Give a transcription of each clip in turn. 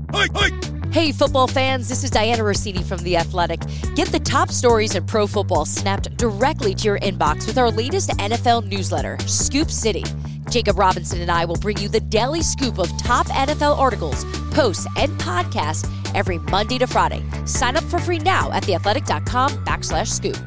Hey, football fans, this is Diana Rossini from The Athletic. Get the top stories in pro football snapped directly to your inbox with our latest NFL newsletter, Scoop City. Jacob Robinson and I will bring you the daily scoop of top NFL articles, posts, and podcasts every Monday to Friday. Sign up for free now at theathletic.com/scoop.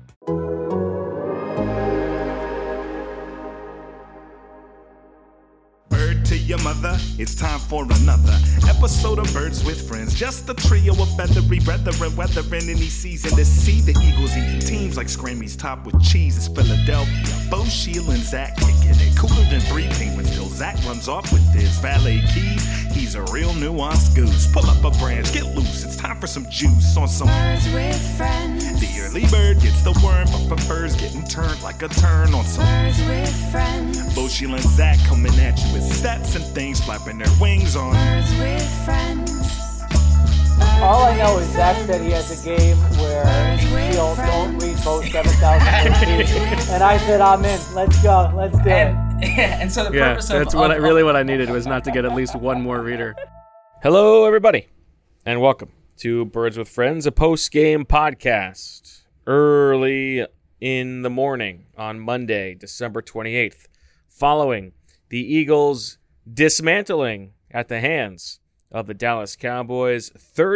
Your mother, it's time for another episode of Birds with Friends. Just a trio of feathery brethren weathering any season to see the Eagles eating teams like Scrammy's top with cheese. It's Philadelphia, Bo, Sheila, and Zach kicking it cooler than 3 penguins till Zach runs off with his valet keys. He's a real nuanced goose. Pull up a branch, get loose. It's time for some juice on some Birds with Friends. The early bird gets the worm, but prefers getting turned like a turn on some Birds with Friends. Bo, Sheila, and Zach coming at you with stats and things flapping their wings on Birds with Friends. All I know is Zach said he has a game where he'll don't read both 7,000 words, and I said I'm in. Let's go. Let's do it. And so the purpose that's what I needed was not to get at least one more reader. Hello, everybody, and welcome to Birds with Friends, a post-game podcast early in the morning on Monday, December 28th, following the Eagles' dismantling at the hands of the Dallas Cowboys,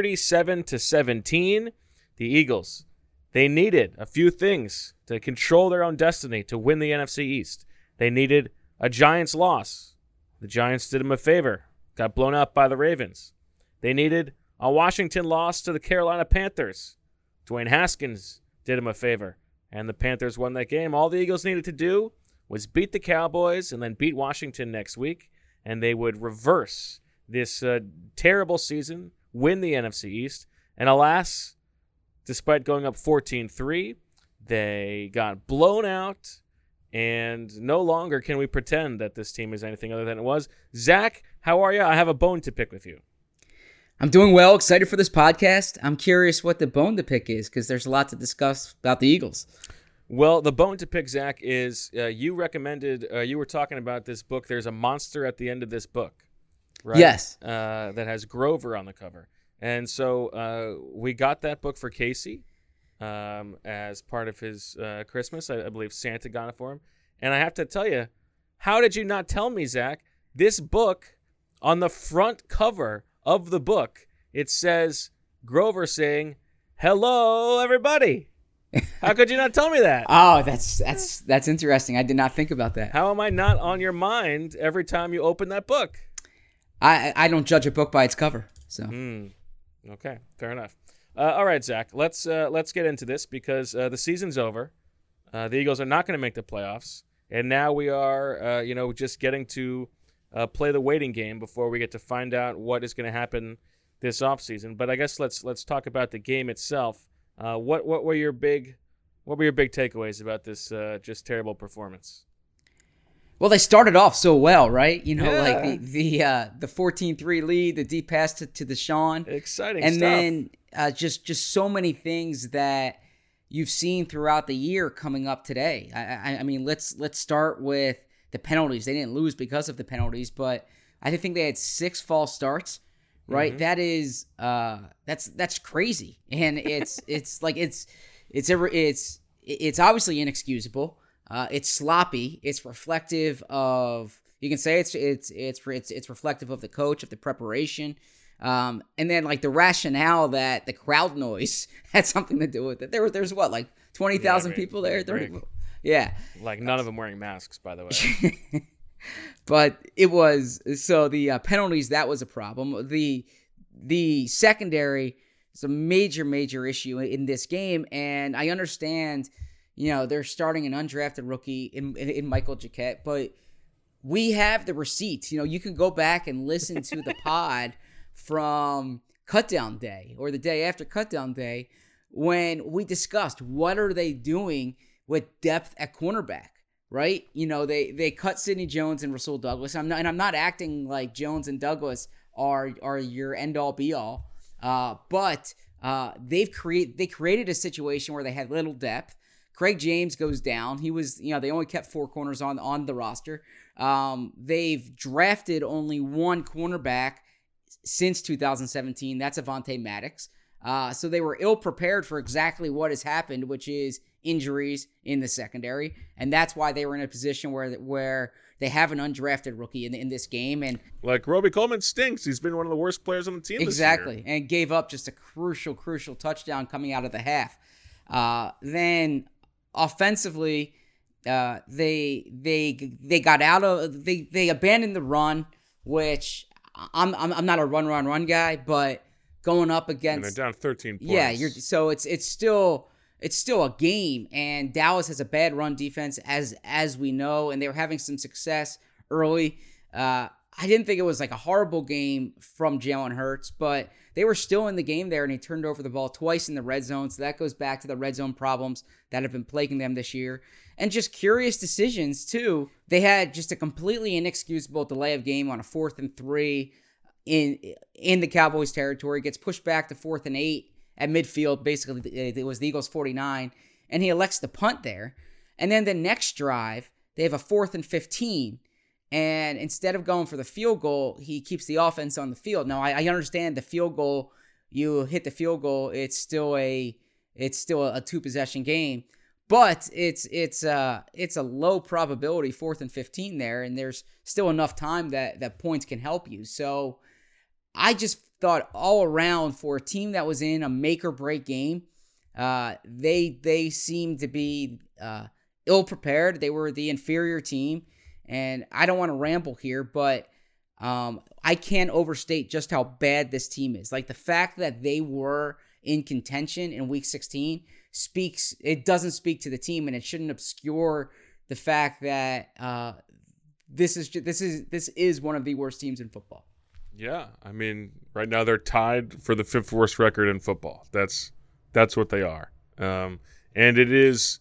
37-17. The Eagles, they needed a few things to control their own destiny to win the NFC East. They needed a Giants loss. The Giants did them a favor, got blown out by the Ravens. They needed a Washington loss to the Carolina Panthers. Dwayne Haskins did them a favor, and the Panthers won that game. All the Eagles needed to do was beat the Cowboys and then beat Washington next week, and they would reverse this terrible season, win the NFC East. And alas, despite going up 14-3, they got blown out, and no longer can we pretend that this team is anything other than it was. Zach, how are you? I have a bone to pick with you. I'm doing well, excited for this podcast. I'm curious what the bone to pick is, because there's a lot to discuss about the Eagles. Well, the bone to pick, Zach, is you recommended, you were talking about this book. There's a monster at the end of this book, right? Yes. That has Grover on the cover. And so we got that book for Casey as part of his Christmas. I believe Santa got it for him. And I have to tell you, how did you not tell me, Zach, this book, on the front cover of the book, it says Grover saying, "Hello, everybody." How could you not tell me that? Oh, that's interesting. I did not think about that. How am I not on your mind every time you open that book? I don't judge a book by its cover. So okay, fair enough. All right, Zach, let's get into this because the season's over. The Eagles are not going to make the playoffs, and now we are, just getting to play the waiting game before we get to find out what is going to happen this offseason. But I guess let's talk about the game itself. What were your big takeaways about this just terrible performance? Well, they started off so well, right? Like the 14-3 lead, the deep pass to Deshaun. Exciting and stuff. And then just so many things that you've seen throughout the year coming up today. I mean, let's start with the penalties. They didn't lose because of the penalties, but I think they had 6 false starts. Right, that is that's crazy, and it's obviously inexcusable. It's sloppy. It's reflective of, you can say it's reflective of the coach, of the preparation, and then like the rationale that the crowd noise had something to do with it. There's what, like 20,000 people there. Yeah, like none of them wearing masks, by the way. But it was, so the penalties, that was a problem. The secondary is a major issue in this game, and I understand, they're starting an undrafted rookie in Michael Jacquet, but we have the receipts. You can go back and listen to the pod from Cutdown Day or the day after Cutdown Day when we discussed what are they doing with depth at cornerback. Right? They cut Sidney Jones and Rasul Douglas. I'm not acting like Jones and Douglas are your end-all be-all. But they created a situation where they had little depth. Craig James goes down. He was, they only kept 4 corners on the roster. They've drafted only 1 cornerback since 2017. That's Avonte Maddox. So they were ill prepared for exactly what has happened, which is injuries in the secondary, and that's why they were in a position where they have an undrafted rookie in this game. And like Roby Coleman stinks. He's been one of the worst players on the team exactly, this year. And gave up just a crucial touchdown coming out of the half. Then offensively, they got out of they abandoned the run, which I'm not a run guy, but going up against, and they're down 13 points. Yeah, so it's still a game, and Dallas has a bad run defense as we know, and they were having some success early. I didn't think it was like a horrible game from Jalen Hurts, but they were still in the game there, and he turned over the ball twice in the red zone. So that goes back to the red zone problems that have been plaguing them this year. And just curious decisions, too. They had just a completely inexcusable delay of game on a 4th and 3 in the Cowboys territory. Gets pushed back to 4th and 8 at midfield. Basically, it was the Eagles' 49, and he elects to punt there. And then the next drive, they have a 4th and 15. And instead of going for the field goal, he keeps the offense on the field. Now, I understand the field goal, you hit the field goal, it's still a 2-possession game. But it's a low probability 4th and 15 there, and there's still enough time that points can help you. So I just thought all around, for a team that was in a make-or-break game, they seemed to be ill-prepared. They were the inferior team. And I don't want to ramble here, but I can't overstate just how bad this team is. Like, the fact that they were in contention in Week 16 doesn't speak to the team, and it shouldn't obscure the fact that this is one of the worst teams in football. Yeah, I mean, right now they're tied for the 5th worst record in football. That's what they are, and it is.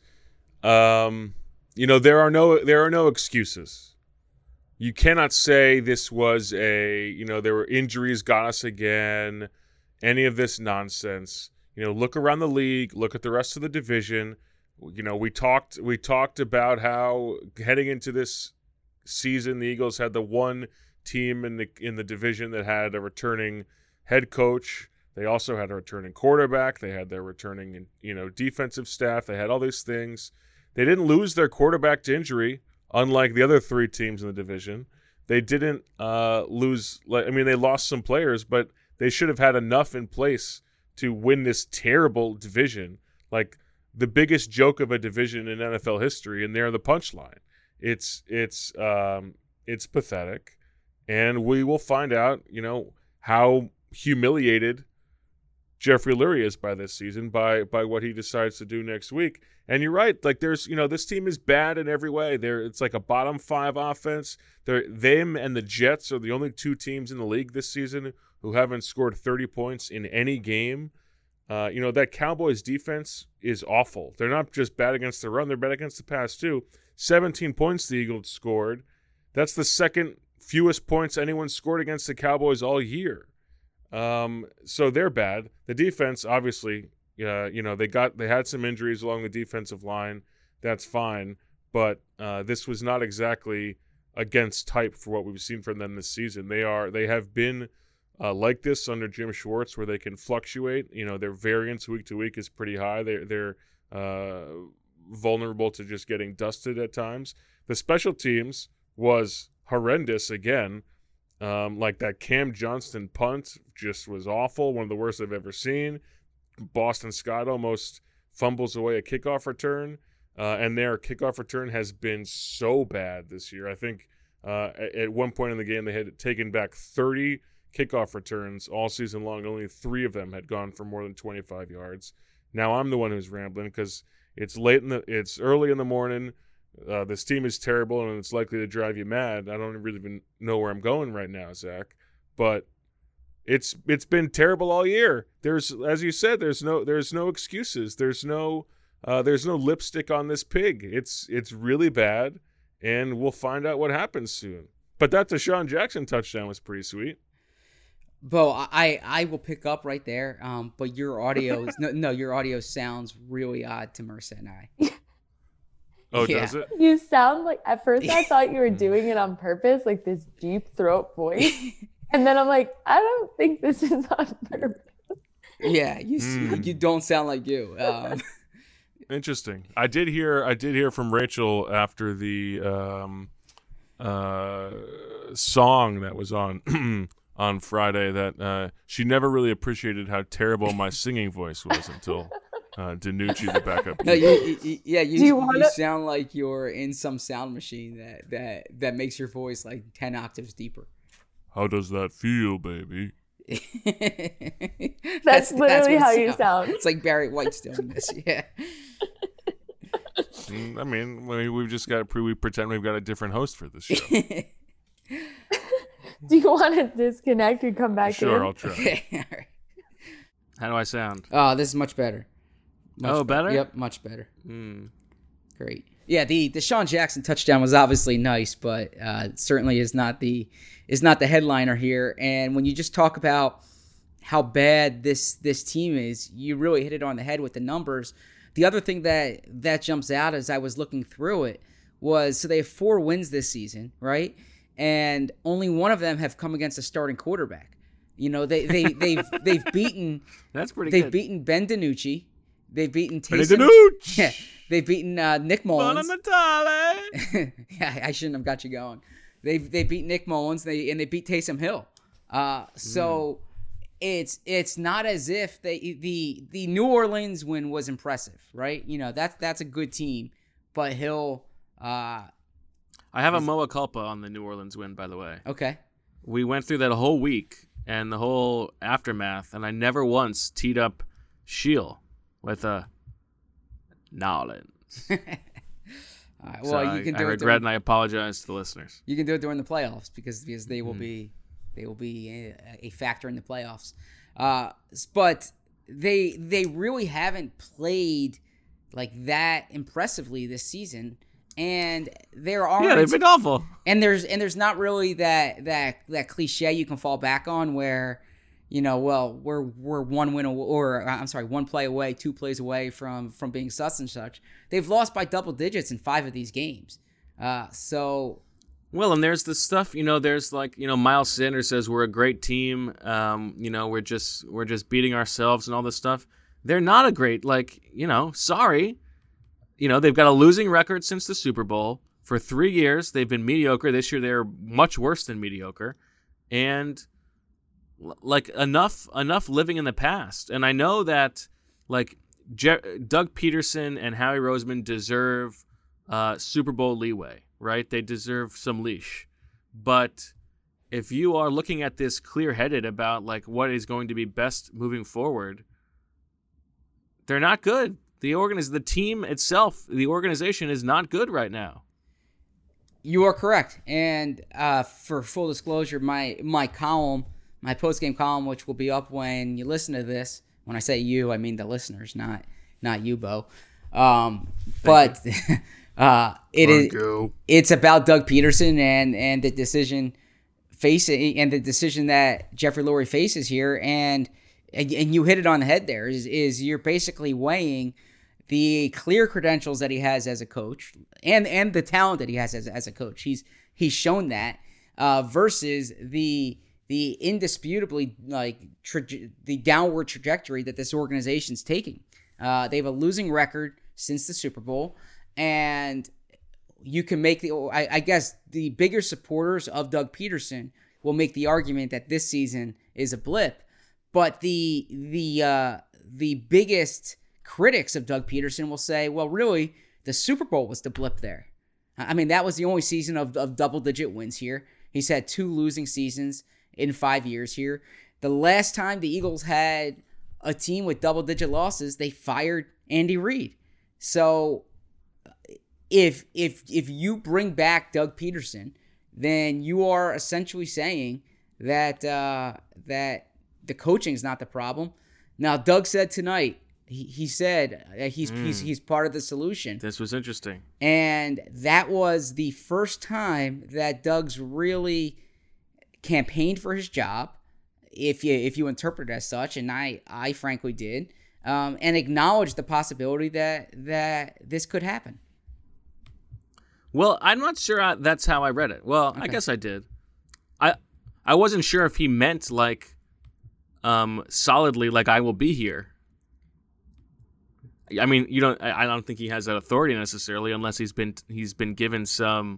There are no excuses. You cannot say this was there were injuries got us again, any of this nonsense. Look around the league, look at the rest of the division. We talked about how heading into this season, the Eagles had the one team in the division that had a returning head coach. They also had a returning quarterback. They had their returning, defensive staff. They had all these things. They didn't lose their quarterback to injury, unlike the other 3 teams in the division. They didn't lose. They lost some players, but they should have had enough in place to win this terrible division. Like, the biggest joke of a division in NFL history, and they're the punchline. It's pathetic, and we will find out, how humiliated Jeffrey Lurie is by this season, by what he decides to do next week. And you're right. Like, there's, this team is bad in every way. It's like a bottom 5 offense. Them and the Jets are the only 2 teams in the league this season who haven't scored 30 points in any game. That Cowboys defense is awful. They're not just bad against the run. They're bad against the pass, too. 17 points the Eagles scored. That's the second fewest points anyone scored against the Cowboys all year. So they're bad. The defense, obviously, they had some injuries along the defensive line. That's fine, but this was not exactly against type for what we've seen from them this season. They have been like this under Jim Schwartz, where they can fluctuate. Their variance week to week is pretty high. They're vulnerable to just getting dusted at times. The special teams was horrendous again. Like that Cam Johnston punt just was awful, one of the worst I've ever seen. Boston Scott almost fumbles away a kickoff return, and their kickoff return has been so bad this year. I think at one point in the game they had taken back 30 kickoff returns all season long. Only 3 of them had gone for more than 25 yards. Now I'm the one who's rambling because it's early in the morning. This team is terrible, and it's likely to drive you mad. I don't really even know where I'm going right now, Zach. But it's been terrible all year. There's, as you said, there's no excuses. There's no lipstick on this pig. It's really bad, and we'll find out what happens soon. But that Deshaun Jackson touchdown was pretty sweet. Bo, I will pick up right there. But your audio your audio sounds really odd to Marissa and I. Oh, yeah. Does it? You sound like, at first I thought you were doing it on purpose, like this deep throat voice. And then I'm like, I don't think this is on purpose. Yeah, you don't sound like you. Interesting. I did hear from Rachel after the song that was on on Friday that she never really appreciated how terrible my singing voice was until DiNucci, the backup. No, you sound like you're in some sound machine that makes your voice like 10 octaves deeper. How does that feel, baby? That's literally how you sound. It's like Barry White's doing this. Yeah. I mean, we've just got we pretend we've got a different host for this show. Do you want to disconnect and come back in? Sure, I'll try. Okay, all right. How do I sound? Oh, this is much better. Better? Yep, much better. Great. Yeah, the Deshaun Jackson touchdown was obviously nice, but certainly is not the headliner here. And when you just talk about how bad this team is, you really hit it on the head with the numbers. The other thing that jumps out as I was looking through it was, so they have 4 wins this season, right? And only one of them have come against a starting quarterback. You know, they've beaten. That's pretty They've good. beaten Ben DiNucci. They've beaten Benny Taysom. DiNucci! Yeah, they've beaten Nick Mullins. Natale! Yeah, I shouldn't have got you going. They beat Nick Mullins. They beat Taysom Hill. So it's not as if the New Orleans win was impressive, right? You know, that's a good team, but Hill. I have a Moa Culpa on the New Orleans win, by the way. Okay. We went through that whole week and the whole aftermath, and I never once teed up Shield with a Nolans. All right, well, So you can I do it. regret and I apologize to the listeners. You can do it during the playoffs because they will be a factor in the playoffs. But they really haven't played like that impressively this season, and there aren't. Yeah, they've been awful. And there's not really that cliche you can fall back on where, you know, well, we're one win or I'm sorry, 1 play away, 2 plays away from being such and such. They've lost by double digits in 5 of these games. So. Well, and there's the stuff, you know, there's like, you know, Miles Sanders says we're a great team. You know, we're just beating ourselves and all this stuff. They're not a great, like, you know, sorry. You know, they've got a losing record since the Super Bowl. For 3 years, they've been mediocre. This year, they're much worse than mediocre. And like enough living in the past. And I know that like Doug Peterson and Howie Roseman deserve Super Bowl leeway, right? They deserve some leash. But if you are looking at this clear-headed about like what is going to be best moving forward, they're not good. The team itself, the organization is not good right now. You are correct. And for full disclosure, my column, my post-game column, which will be up when you listen to this. When I say you, I mean the listeners, not you, Bo. But it's about Doug Peterson and the decision that Jeffrey Lurie faces here, and you hit it on the head there. Is you're basically weighing the clear credentials that he has as a coach and the talent that he has as a coach. He's shown that versus the indisputably like the downward trajectory that this organization's taking. They have a losing record since the Super Bowl, and you can make I guess the bigger supporters of Doug Peterson will make the argument that this season is a blip, but the biggest critics of Doug Peterson will say, well, really, the Super Bowl was the blip there. I mean, that was the only season of double-digit wins here. He's had 2 losing seasons in 5 years here. The last time the Eagles had a team with double-digit losses, they fired Andy Reid. So if you bring back Doug Peterson, then you are essentially saying that that the coaching is not the problem. Now, Doug said tonight, he said he's part of the solution. This was interesting. And that was the first time that Doug's really campaigned for his job, if you interpret it as such, and I frankly did, and acknowledged the possibility that this could happen. Well, I'm not sure that's how I read it. Well, okay. I guess I did. I wasn't sure if he meant like solidly, like I will be here. I mean, I don't think he has that authority necessarily, unless he's been given some,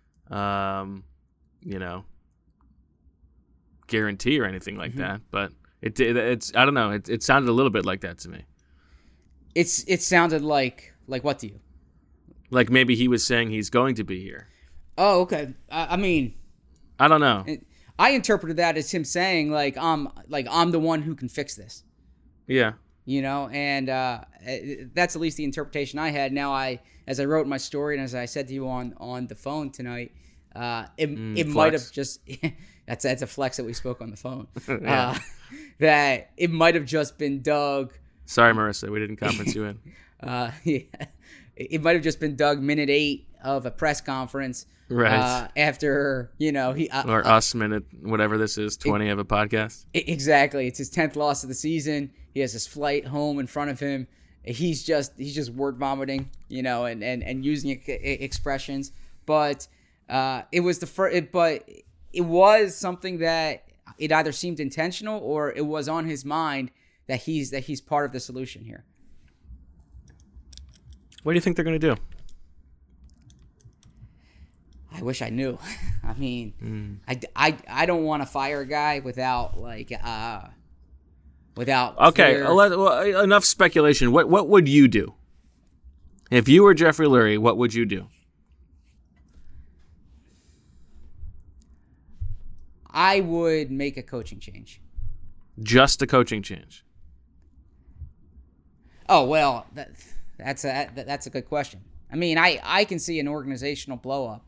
guarantee or anything like that. But it's I don't know. It sounded a little bit like that to me. It sounded like what to you? Like maybe he was saying he's going to be here. Oh, okay. I mean, I don't know. I interpreted that as him saying I'm the one who can fix this. Yeah. And that's at least the interpretation I had. Now, as I wrote in my story and as I said to you on the phone tonight, it might have just that's a flex that we spoke on the phone. That it might have just been Doug. Sorry, Marissa, we didn't conference you in. Yeah, it might have just been Doug minute 8 of a press conference. Right. After, or us minute, whatever this is, 20 of a podcast. Exactly. It's his 10th loss of the season. He has his flight home in front of him. He's just word vomiting, and using expressions. But it was but it was something that it either seemed intentional or it was on his mind that he's part of the solution here. What do you think they're going to do? I wish I knew. I mean, I don't want to fire a guy without Okay, enough speculation. What would you do? If you were Jeffrey Lurie, what would you do? I would make a coaching change. Just a coaching change? Oh, well, that's a good question. I mean, I can see an organizational blow-up.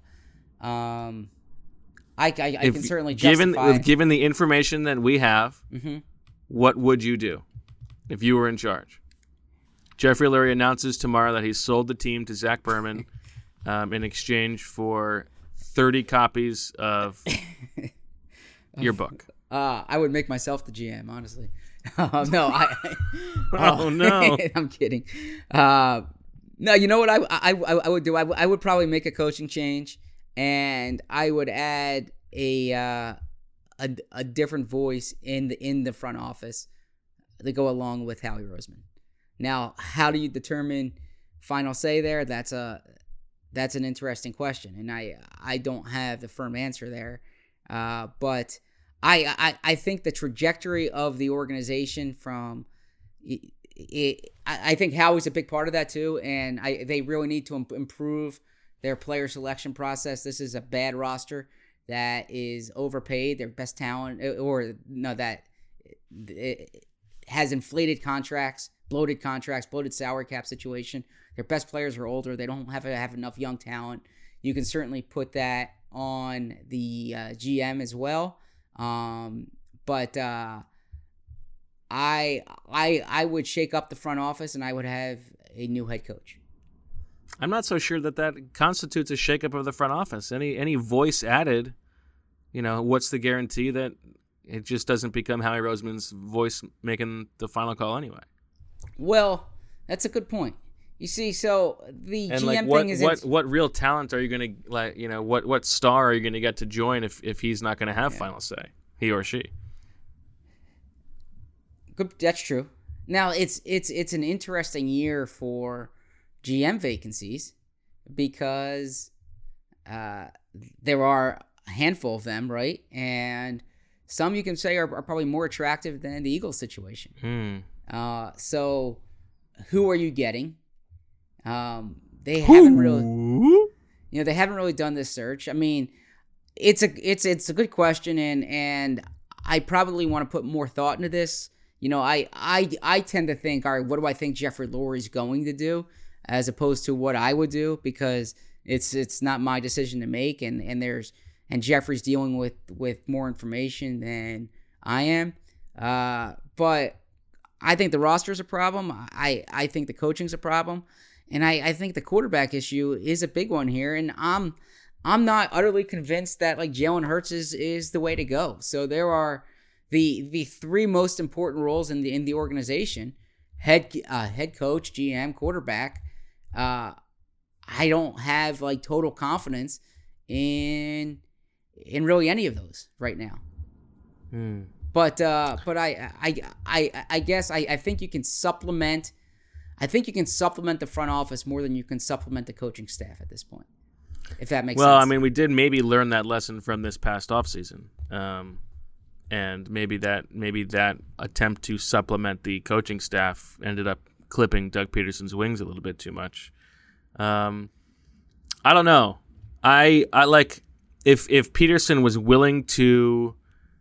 I can certainly justify. Given the information that we have, what would you do if you were in charge? Jeffrey Lurie announces tomorrow that he's sold the team to Zach Berman in exchange for 30 copies of your book. I would make myself the GM, honestly. No, oh no, I'm kidding. No, you know what I would do? I would probably make a coaching change, and I would add a different voice in the front office to go along with Howie Roseman. Now, how do you determine final say there? That's an interesting question, and I don't have the firm answer there. But I think the trajectory of the organization from I think Howie's a big part of that too, and they really need to improve their player selection process. This is a bad roster that is overpaid. Their best talent, that it has inflated contracts, bloated salary cap situation. Their best players are older. They don't have enough young talent. You can certainly put that on the GM as well. But I would shake up the front office, and I would have a new head coach. I'm not so sure that constitutes a shakeup of the front office. Any voice added, what's the guarantee that it just doesn't become Howie Roseman's voice making the final call anyway? Well, that's a good point. You see, so the and GM what, thing is what real talent are you going to what star are you going to get to join if he's not going to have final say, he or she? Good, that's true. Now it's an interesting year for GM vacancies because there are a handful of them, right? And some you can say are probably more attractive than the Eagles situation. So who are you getting? They haven't really, they haven't really done this search. I mean, it's a good question, and I probably want to put more thought into this. I tend to think, all right, what do I think Jeffrey Lurie's going to do, as opposed to what I would do, because it's not my decision to make, and Jeffrey's dealing with more information than I am. But I think the roster's a problem. I think the coaching's a problem. And I think the quarterback issue is a big one here. And I'm not utterly convinced that Jalen Hurts is the way to go. So there are the three most important roles in the organization: head coach, GM, quarterback. I don't have total confidence in really any of those right now. But I guess I think you can supplement. I think you can supplement the front office more than you can supplement the coaching staff at this point, if that makes sense. Well, I mean, we did maybe learn that lesson from this past offseason. And maybe that attempt to supplement the coaching staff ended up clipping Doug Peterson's wings a little bit too much. I don't know. I like if Peterson was willing to,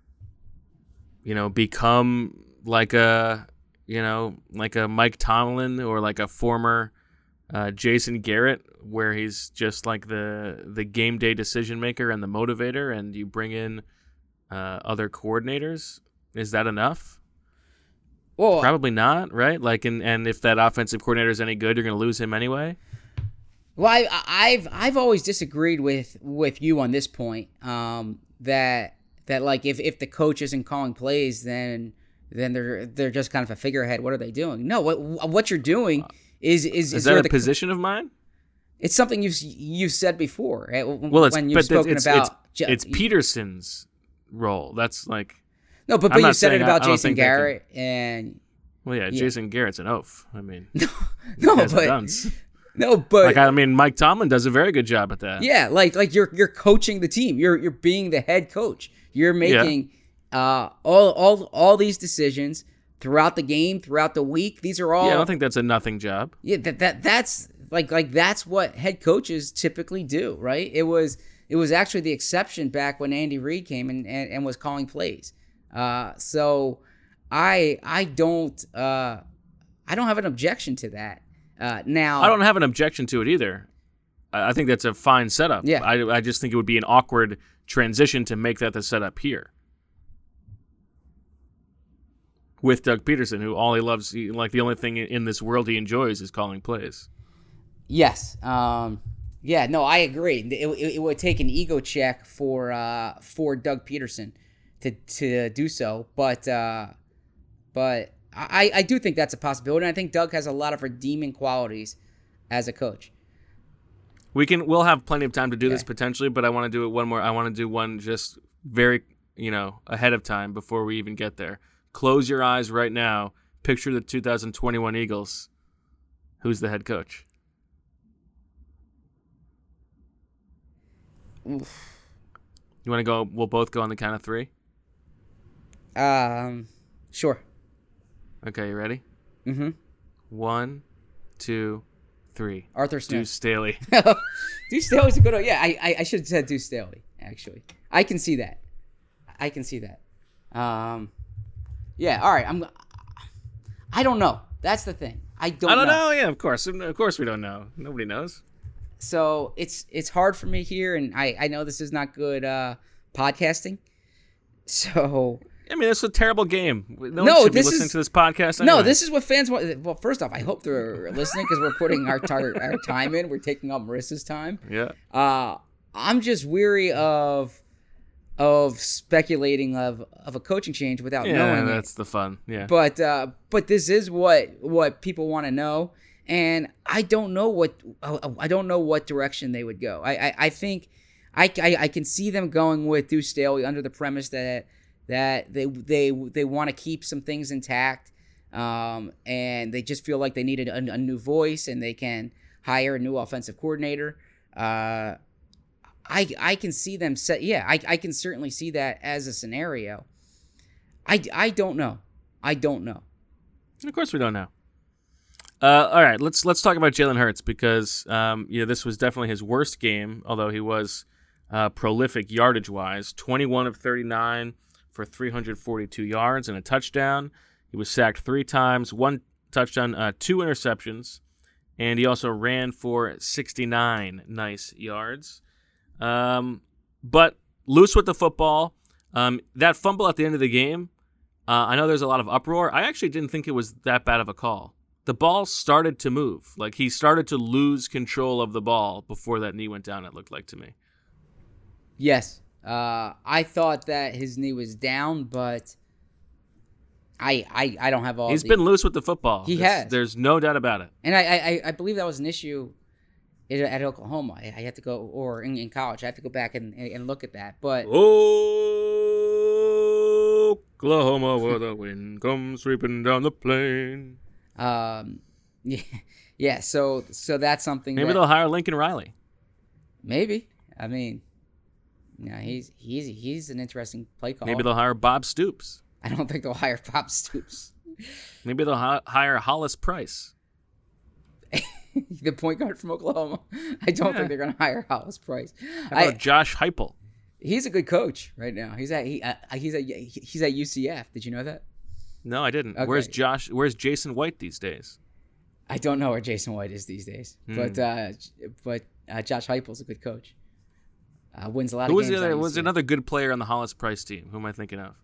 become like a Mike Tomlin or like a former Jason Garrett, where he's just like the game day decision maker and the motivator, and you bring in other coordinators, is that enough? Well, probably not, right? Like, and if that offensive coordinator is any good, you're going to lose him anyway. Well, I've always disagreed with you on this point. That like if the coach isn't calling plays, then they're just kind of a figurehead. What are they doing? No, what you're doing is that a position of mine? It's something you've said before. Well, it's Peterson's role. That's like no, but you said it about Jason Garrett and Jason Garrett's an oaf. I mean, but Mike Tomlin does a very good job at that. Yeah, like you're coaching the team. You're being the head coach. You're making all these decisions throughout the game, throughout the week. These are all. Yeah, I don't think that's a nothing job. Yeah, that's that's what head coaches typically do, right? It was actually the exception back when Andy Reid came and was calling plays. So I don't have an objection to that. Now I don't have an objection to it either. I think that's a fine setup. Yeah. I just think it would be an awkward transition to make that the setup here with Doug Peterson, who all he loves, like the only thing in this world he enjoys is calling plays. Yes. Yeah. No, I agree. It would take an ego check for Doug Peterson to do so, but I do think that's a possibility. And I think Doug has a lot of redeeming qualities as a coach. We'll have plenty of time to do this potentially, but I want to do it one more. I want to do one just very, ahead of time before we even get there. Close your eyes right now. Picture the 2021 Eagles. Who's the head coach? Oof. You want to go? We'll both go on the count of three. Sure. Okay, you ready? Mm-hmm. 1, 2, 3. Arthur Smith. Deuce Staley. Deuce Staley's a good one. Yeah, I should have said Deuce Staley, actually. I can see that. Yeah, all right. I don't know. That's the thing. I don't know. Yeah, of course we don't know. Nobody knows. So it's hard for me here, and I know this is not good podcasting. So I mean, it's a terrible game. No one should be listening to this podcast anyway. No, this is what fans want. Well, first off, I hope they're listening because we're putting our time in. We're taking up Marissa's time. Yeah. I'm just weary of speculating of a coaching change without knowing that's the fun. Yeah. But this is what people want to know, and I don't know what direction they would go. I think I can see them going with Deuce Staley under the premise that they want to keep some things intact, and they just feel like they needed a new voice, and they can hire a new offensive coordinator. I can see them set. Yeah, I can certainly see that as a scenario. I don't know. Of course we don't know. All right, let's talk about Jalen Hurts because this was definitely his worst game, although he was prolific yardage-wise. 21 of 39 for 342 yards and a touchdown. He was sacked 3 times, 1 touchdown, 2 interceptions, and he also ran for 69 nice yards. But loose with the football. That fumble at the end of the game, I know there's a lot of uproar. I actually didn't think it was that bad of a call. The ball started to move. Like, he started to lose control of the ball before that knee went down, it looked like to me. Yes. I thought that his knee was down, but I don't have all. He's been loose with the football. He has. There's no doubt about it. And I believe that was an issue at Oklahoma. I have to go, or in college, I have to go back and look at that. But Oklahoma, where the wind comes sweeping down the plain. Yeah. So that's something. Maybe they'll hire Lincoln Riley. Maybe. I mean, yeah, he's an interesting play caller. Maybe they'll hire Bob Stoops. I don't think they'll hire Bob Stoops. Maybe they'll hire Hollis Price. The point guard from Oklahoma. I don't think they're going to hire Hollis Price. How about Josh Heupel? He's a good coach right now. He's at UCF. Did you know that? No, I didn't. Okay. Where's Jason White these days? I don't know where Jason White is these days. But Josh Heupel's a good coach. Wins a lot of games. Who was another good player on the Hollis Price team? Who am I thinking of?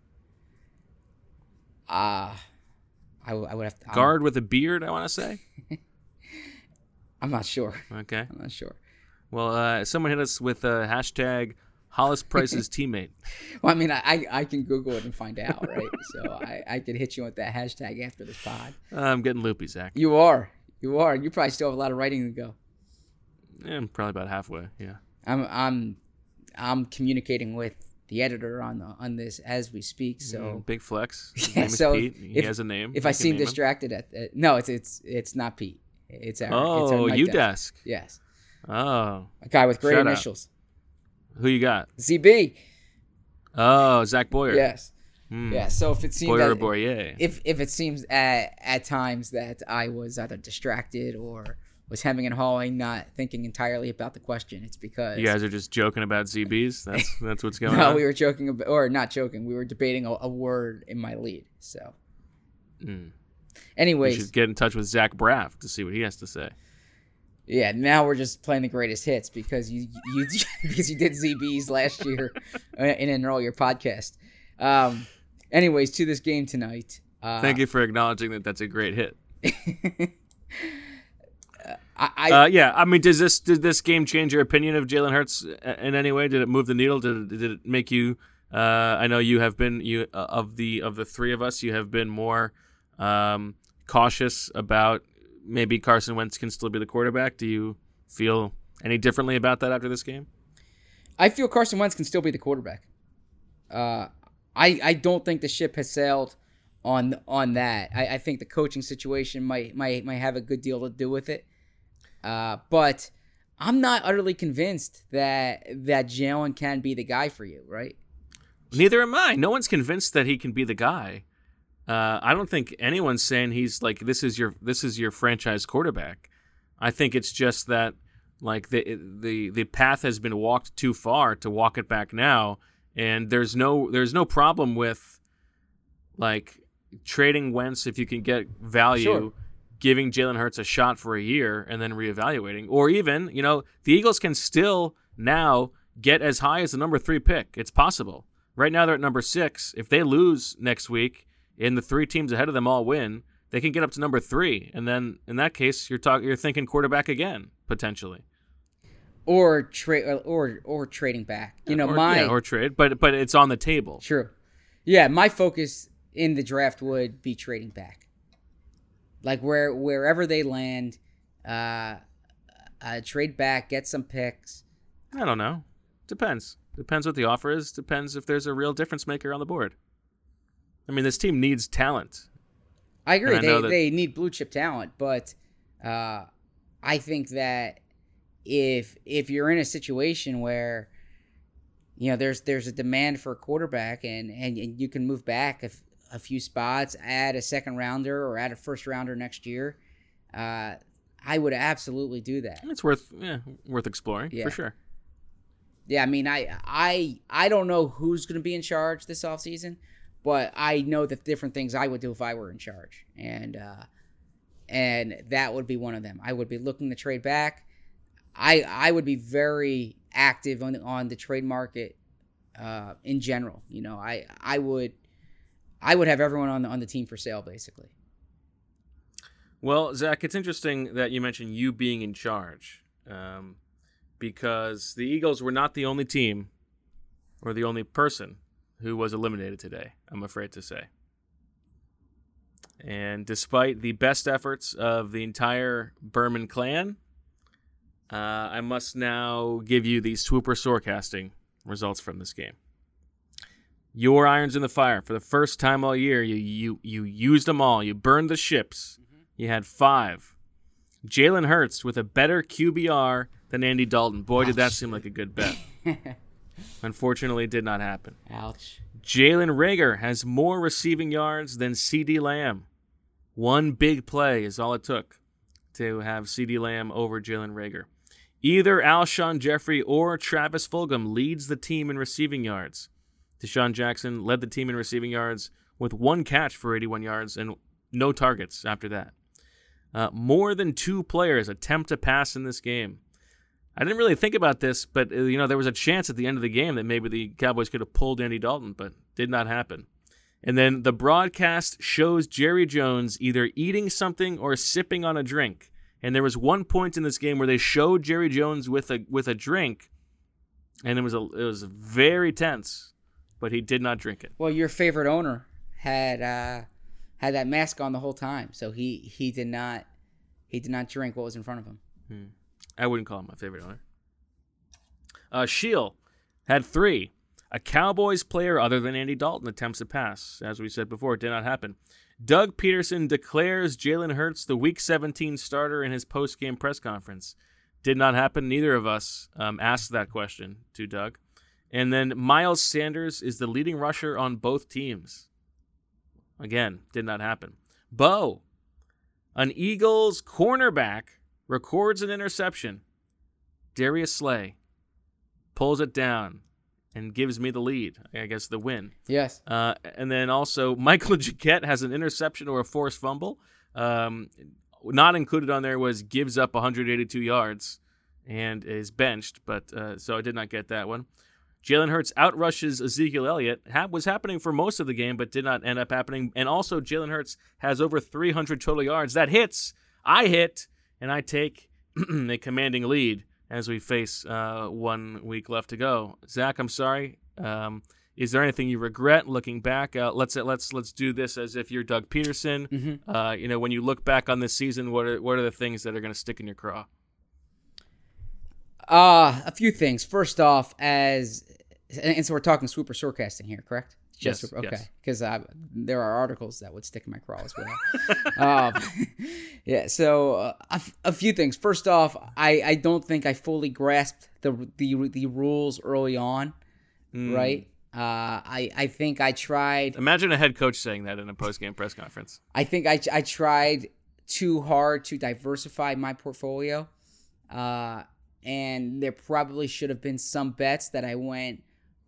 I would have to guard with a beard, I want to say. I'm not sure. Okay. I'm not sure. Well, someone hit us with hashtag Hollis Price's teammate. Well, I mean, I can Google it and find out, right? So I could hit you with that hashtag after this pod. I'm getting loopy, Zach. You are. You probably still have a lot of writing to go. Yeah, I'm probably about halfway. Yeah. I'm communicating with the editor on this as we speak. So big flex. His yeah, name is so Pete. He has a name. If I seem distracted no, it's not Pete. It's our UDesk. Yes. Oh. A guy with great Shout initials. Out. Who you got? ZB. Oh, Zach Boyer. Yes. Yeah. So if it seems Boyer. if it seems at times that I was either distracted or was hemming and hawing, not thinking entirely about the question, it's because you guys are just joking about ZBs. That's what's going on. No, we were joking about, or not joking. We were debating a word in my lead. So. Anyways, you should get in touch with Zach Braff to see what he has to say. Yeah, now we're just playing the greatest hits because you because you did ZBs last year in an earlier podcast. Anyways, to this game tonight. Thank you for acknowledging that that's a great hit. I mean, did this game change your opinion of Jalen Hurts in any way? Did it move the needle? Did it make you? I know you have been of the three of us, you have been more cautious about maybe Carson Wentz can still be the quarterback. Do you feel any differently about that after this game? I feel Carson Wentz can still be the quarterback. I don't think the ship has sailed on that. I think the coaching situation might have a good deal to do with it. But I'm not utterly convinced that Jalen can be the guy for you, right? Neither am I. No one's convinced that he can be the guy. I don't think anyone's saying he's like this is your franchise quarterback. I think it's just that like the path has been walked too far to walk it back now, and there's no problem with like trading Wentz if you can get value. Sure. Giving Jalen Hurts a shot for a year and then reevaluating. Or even, the Eagles can still now get as high as the number 3 pick. It's possible. Right now they're at number 6. If they lose next week and the 3 teams ahead of them all win, they can get up to number 3. And then in that case, you're thinking quarterback again, potentially. Or trading back. Or trade, but it's on the table. True. Yeah, my focus in the draft would be trading back. Like wherever they land, trade back, get some picks. I don't know. Depends. Depends what the offer is. Depends if there's a real difference maker on the board. I mean, this team needs talent. I agree. They need blue chip talent, but I think that if you're in a situation where there's a demand for a quarterback and you can move back a few spots, add a second rounder or add a first rounder next year, I would absolutely do that. It's worth exploring for sure. Yeah, I mean, I don't know who's going to be in charge this offseason, but I know the different things I would do if I were in charge, and that would be one of them. I would be looking to trade back. I would be very active on the trade market in general. I would have everyone on the team for sale, basically. Well, Zach, it's interesting that you mentioned you being in charge, because the Eagles were not the only team or the only person who was eliminated today, I'm afraid to say. And despite the best efforts of the entire Berman clan, I must now give you the swooper scorecasting results from this game. your irons in the fire for the first time all year. You used them all. You burned the ships. You had 5. Jalen Hurts with a better QBR than Andy Dalton. Boy, did that seem like a good bet. Unfortunately, it did not happen. Ouch. Jalen Reagor has more receiving yards than CeeDee Lamb. One big play is all it took to have CeeDee Lamb over Jalen Reagor. Either Alshon Jeffrey or Travis Fulgham leads the team in receiving yards. Deshaun Jackson led the team in receiving yards with 1 catch for 81 yards and no targets after that. More than 2 players attempt to pass in this game. I didn't really think about this, but there was a chance at the end of the game that maybe the Cowboys could have pulled Andy Dalton, but did not happen. And then the broadcast shows Jerry Jones either eating something or sipping on a drink. And there was one point in this game where they showed Jerry Jones with a drink, and it was very tense, but he did not drink it. Well, your favorite owner had that mask on the whole time, so he did not drink what was in front of him. I wouldn't call him my favorite owner. Shield had 3. A Cowboys player other than Andy Dalton attempts to pass. As we said before, it did not happen. Doug Peterson declares Jalen Hurts the Week 17 starter in his post-game press conference. Did not happen. Neither of us asked that question to Doug. And then Miles Sanders is the leading rusher on both teams. Again, did not happen. Bo, an Eagles cornerback, records an interception. Darius Slay pulls it down and gives me the lead, I guess the win. Yes. And then also Michael Jacquet has an interception or a forced fumble. Not included on there was gives up 182 yards and is benched, but so I did not get that one. Jalen Hurts outrushes Ezekiel Elliott. Was happening for most of the game, but did not end up happening. And also Jalen Hurts has over 300 total yards. That hits. I hit, and I take a commanding lead as we face 1 week left to go. Zach, I'm sorry. Is there anything you regret looking back? Let's do this as if you're Doug Peterson. Mm-hmm. When you look back on this season, what are the things that are going to stick in your craw? A few things. First off, and so we're talking swoop or sworecasting here, correct? Yes. Okay. Because there are articles that would stick in my craw as well. Yeah. So a few things. First off, I don't think I fully grasped the rules early on. Right. I think I tried. Imagine a head coach saying that in a post-game press conference. I think I tried too hard to diversify my portfolio. And there probably should have been some bets that I went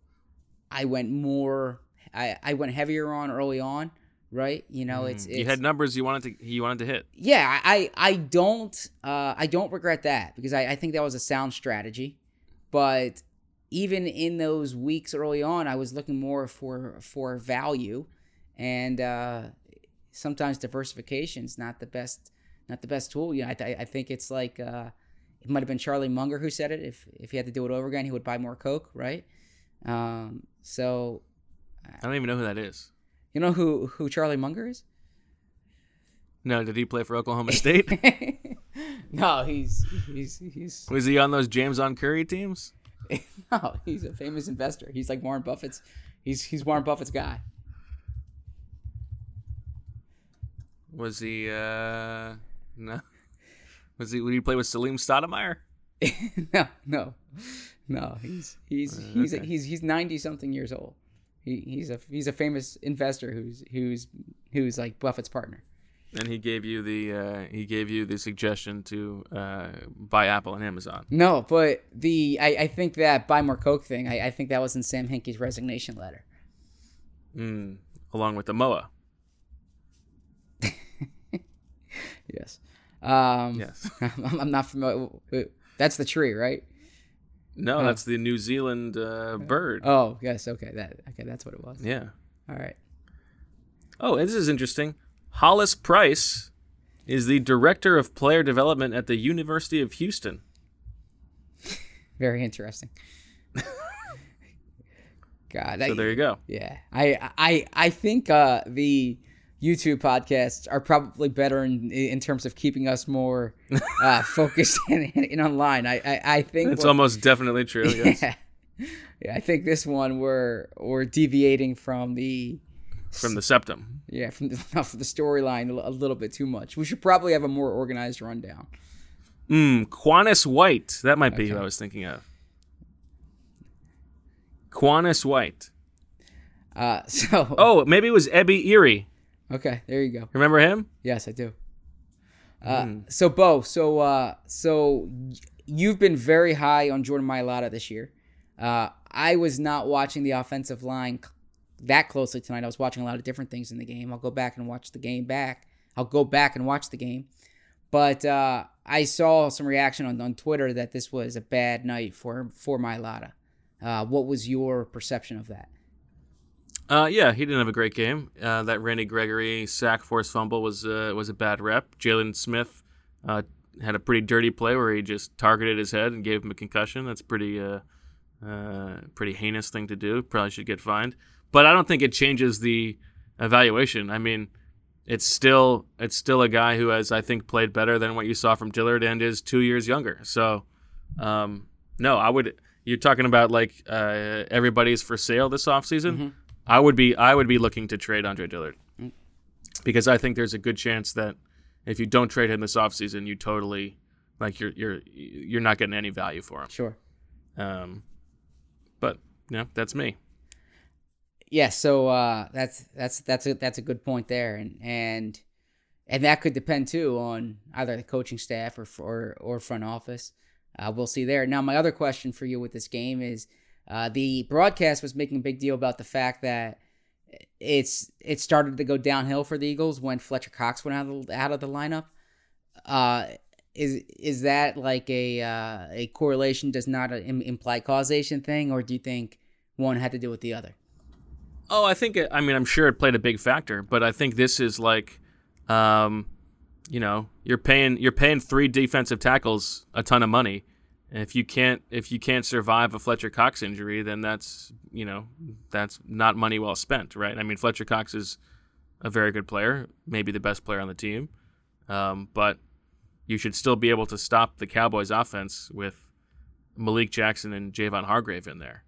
heavier on early on, right? It's you had numbers you wanted to hit. Yeah, I don't regret that because I think that was a sound strategy. But even in those weeks early on, I was looking more for value, and sometimes diversification is not the best tool. I think it's like. It might have been Charlie Munger who said it. If he had to do it over again, he would buy more Coke, right? So I don't even know who that is. You know who Charlie Munger is? No, did he play for Oklahoma State? No, he's. Was he on those James on Curry teams? No, he's a famous investor. He's like Warren Buffett's. He's Warren Buffett's guy. Was he? No. Would he play with Salim Stoudemire? No. He's 90 something years old. He's a famous investor who's like Buffett's partner. And he gave you the suggestion to buy Apple and Amazon. No, but I think that buy more Coke thing. I think that was in Sam Hinkie's resignation letter. Along with the MOA. Yes. Yes. I'm not familiar. That's the tree, right? No, that's the New Zealand bird. Oh, yes. Okay, that's what it was. Yeah. All right. Oh, this is interesting. Hollis Price is the director of player development at the University of Houston. Very interesting. God. So there you go. Yeah. I think the YouTube podcasts are probably better in terms of keeping us more focused and online. I think it's almost definitely true. Yes. Yeah, I think this one we're deviating from the septum. Yeah, from the storyline a little bit too much. We should probably have a more organized rundown. Quannas White. That might be who I was thinking of. Quannas White. Oh, maybe it was Ebby Erie. Okay, there you go. Remember him? Yes, I do. So Bo, so you've been very high on Jordan Mailata this year. I was not watching the offensive line that closely tonight. I was watching a lot of different things in the game. I'll go back and watch the game But I saw some reaction on Twitter that this was a bad night for Mailata. What was your perception of that? Yeah, he didn't have a great game. That Randy Gregory sack force fumble was a bad rep. Jalen Smith had a pretty dirty play where he just targeted his head and gave him a concussion. That's pretty heinous thing to do. Probably should get fined. But I don't think it changes the evaluation. I mean, it's still a guy who has, I think, played better than what you saw from Dillard and is 2 years younger. So, no, I would. You're talking about like everybody's for sale this offseason. Mm-hmm. I would be looking to trade Andre Dillard because I think there's a good chance that if you don't trade him this offseason, you totally you're not getting any value for him. Sure. But yeah, that's me. Yeah, so that's a good point there, and that could depend too on either the coaching staff or front office. We'll see there. Now, my other question for you with this game is, the broadcast was making a big deal about the fact that it started to go downhill for the Eagles when Fletcher Cox went out of the lineup. Is that like a correlation does not imply causation thing, or do you think one had to do with the other? Oh, I'm sure it played a big factor, but I think this is like, you're paying 3 defensive tackles a ton of money. And if you can't survive a Fletcher Cox injury, then that's not money well spent, right? I mean, Fletcher Cox is a very good player, maybe the best player on the team, but you should still be able to stop the Cowboys' offense with Malik Jackson and Javon Hargrave in there.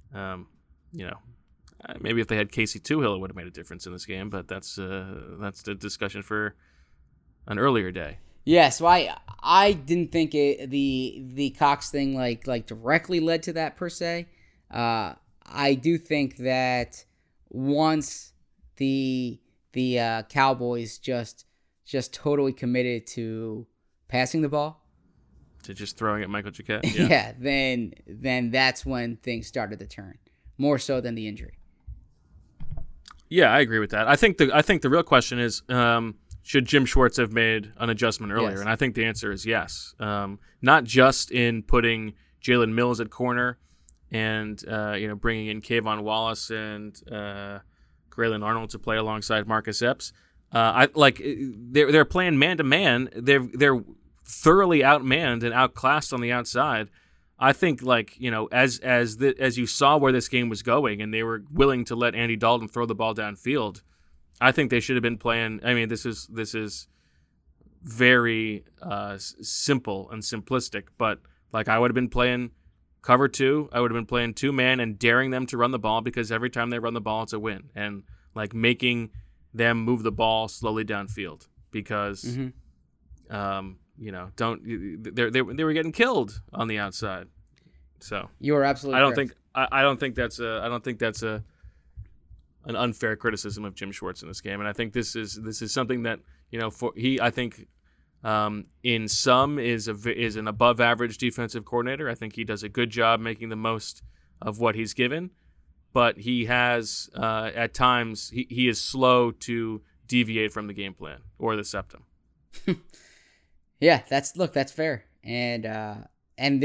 Maybe if they had Casey Toohill, it would have made a difference in this game, but that's the discussion for an earlier day. Yeah, so I didn't think the Cox thing like directly led to that per se. I do think that once the Cowboys just totally committed to passing the ball, to just throwing at Michael Jacquet, yeah, then that's when things started to turn more so than the injury. Yeah, I agree with that. I think the real question is, should Jim Schwartz have made an adjustment earlier? Yes. And I think the answer is yes. Not just in putting Jalen Mills at corner and bringing in Kayvon Wallace and Grayland Arnold to play alongside Marcus Epps. They're playing man to man. They're thoroughly outmanned and outclassed on the outside. I think as you saw where this game was going, and they were willing to let Andy Dalton throw the ball downfield, I think they should have been playing. I mean, this is very simple and simplistic, but like I would have been playing cover 2. I would have been playing 2-man and daring them to run the ball, because every time they run the ball, it's a win, and like making them move the ball slowly downfield, because they were getting killed on the outside. So you are absolutely correct. I don't think that's an unfair criticism of Jim Schwartz in this game, and I think this is something that I think in sum is an above average defensive coordinator. I think he does a good job making the most of what he's given, but he has at times he is slow to deviate from the game plan or the septum. Yeah, that's fair, and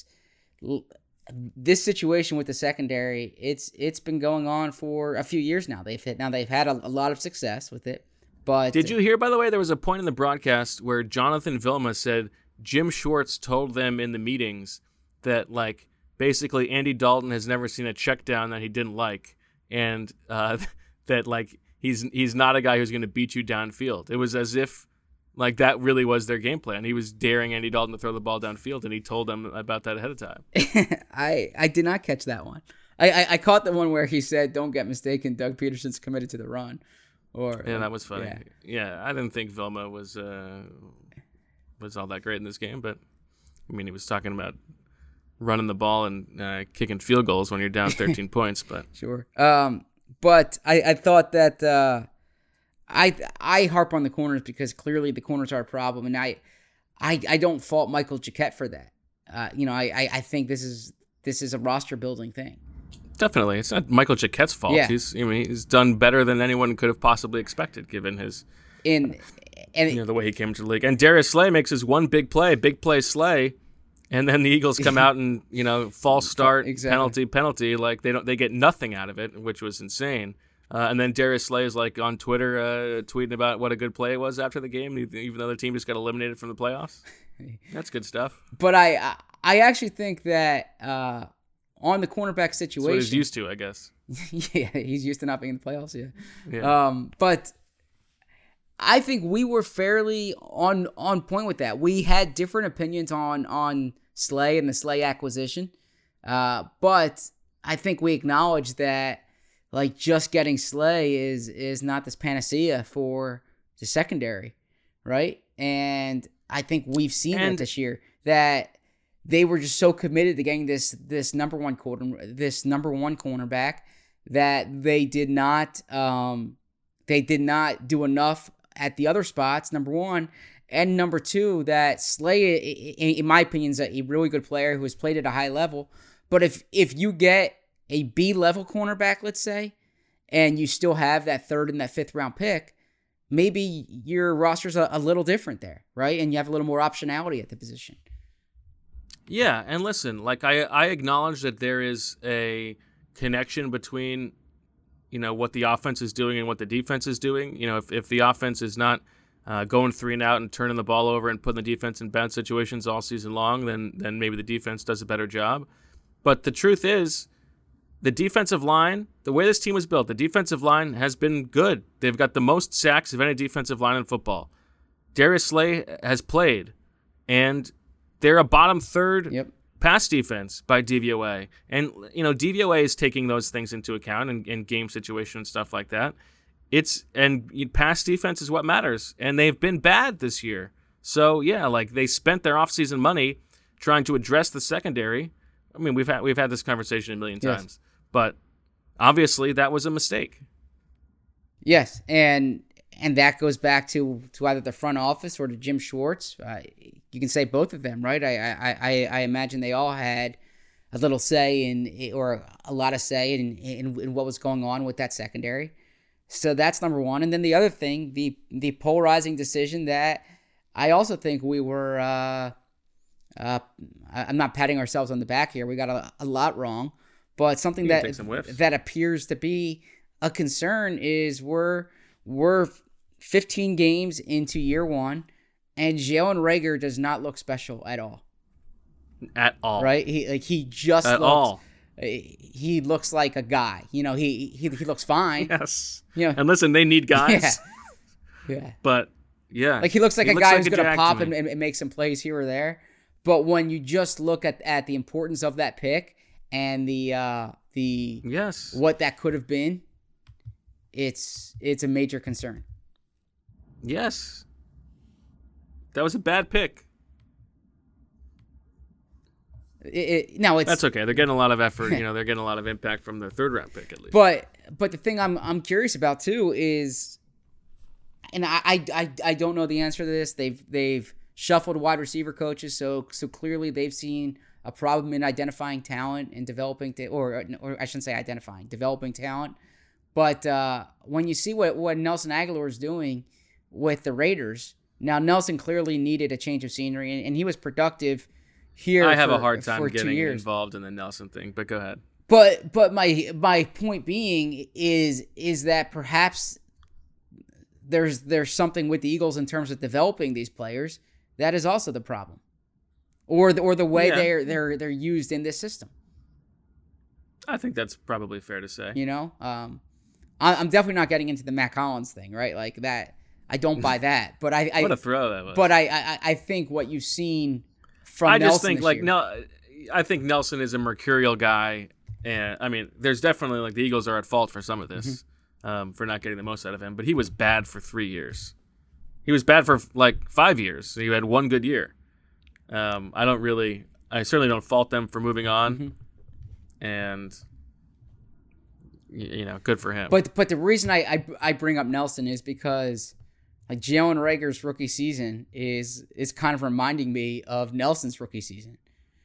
this situation with the secondary, it's been going on for a few years now. They've had a lot of success with it. But did you hear, by the way, there was a point in the broadcast where Jonathan Vilma said Jim Schwartz told them in the meetings that like basically Andy Dalton has never seen a check down that he didn't like, and that like he's not a guy who's going to beat you downfield. It was as if Like, that really was their game plan. He was daring Andy Dalton to throw the ball downfield, and he told them about that ahead of time. I did not catch that one. I caught the one where he said, "Don't get mistaken, Doug Peterson's committed to the run." Yeah, that was funny. Yeah, I didn't think Vilma was all that great in this game, but I mean, he was talking about running the ball and kicking field goals when you're down 13 points. But sure. But I thought that I harp on the corners because clearly the corners are a problem, and I don't fault Michael Jacquet for that. I think this is a roster building thing. Definitely, it's not Michael Jacquet's fault. Yeah. He's done better than anyone could have possibly expected, given his the way he came into the league. And Darius Slay makes his one big play Slay, and then the Eagles come out and false start, exactly. penalty. Like they get nothing out of it, which was insane. And then Darius Slay is like on Twitter tweeting about what a good play it was after the game, even though the team just got eliminated from the playoffs. That's good stuff. But I actually think that. On the cornerback situation, that's what he's used to, I guess. Yeah, he's used to not being in the playoffs. Yeah. But I think we were fairly on point with that. We had different opinions on Slay and the Slay acquisition, but I think we acknowledged that like just getting Slay is not this panacea for the secondary, right? And I think we've seen it this year that. They were just so committed to getting this number one cornerback that they did not do enough at the other spots. Number one, and number two, that Slay, in my opinion, is a really good player who has played at a high level. But if you get a B level cornerback, let's say, and you still have that third and that fifth round pick, maybe your roster's a little different there, right? And you have a little more optionality at the position. Yeah, and listen, like I acknowledge that there is a connection between, what the offense is doing and what the defense is doing. If the offense is not going 3 and out and turning the ball over and putting the defense in bad situations all season long, then maybe the defense does a better job. But the truth is, the defensive line, the way this team was built, the defensive line has been good. They've got the most sacks of any defensive line in football. Darius Slay has played, and they're a bottom third pass defense by DVOA. And, DVOA is taking those things into account in game situation and stuff like that. Pass defense is what matters. And they've been bad this year. So, yeah, like they spent their offseason money trying to address the secondary. I mean, we've had this conversation a million times. But obviously that was a mistake. Yes, and that goes back to either the front office or to Jim Schwartz. You can say both of them, right? I imagine they all had a little say or a lot of say in what was going on with that secondary. So that's number one. And then the other thing, the polarizing decision that I also think we were. I'm not patting ourselves on the back here. We got a lot wrong, but something that appears to be a concern is we're 15 games into year one, and Jalen Reagor does not look special at all. At all, right? He looks like a guy. He looks fine. Yes. And listen, they need guys. Yeah. But yeah, like he looks like a guy who's gonna pop and make some plays here or there. But when you just look at the importance of that pick and the what that could have been, it's a major concern. Yes. That was a bad pick. That's okay. They're getting a lot of effort. They're getting a lot of impact from their third round pick at least. But the thing I'm curious about too is, and I don't know the answer to this. They've shuffled wide receiver coaches, so clearly they've seen a problem in identifying talent and developing, or I shouldn't say identifying, developing talent. But when you see what Nelson Aguilar is doing with the Raiders, now Nelson clearly needed a change of scenery, and he was productive here. I have a hard time getting involved in the Nelson thing, but go ahead. But my point being is that perhaps there's something with the Eagles in terms of developing these players that is also the problem, or the way they're used in this system. I think that's probably fair to say. I'm definitely not getting into the Matt Collins thing, right? Like that. I don't buy that. But what a throw that was. But I think what you've seen from I Nelson just think this like year, I think Nelson is a mercurial guy, and I mean, there's definitely like the Eagles are at fault for some of this, for not getting the most out of him. But he was bad for 3 years. He was bad for like 5 years. So he had one good year. I certainly don't fault them for moving on, and good for him. But the reason I bring up Nelson is because like Jalen Reagor's rookie season is kind of reminding me of Nelson's rookie season,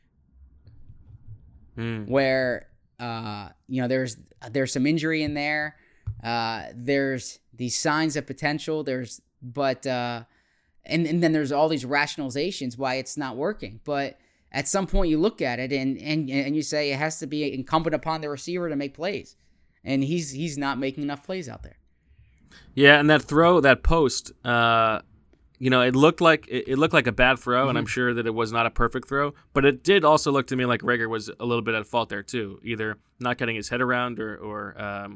where there's some injury in there, there's these signs of potential, and then there's all these rationalizations why it's not working, but at some point you look at it and you say it has to be incumbent upon the receiver to make plays, and he's not making enough plays out there. Yeah, and that post, it looked like a bad throw, and I'm sure that it was not a perfect throw, but it did also look to me like Reagor was a little bit at fault there too, either not getting his head around or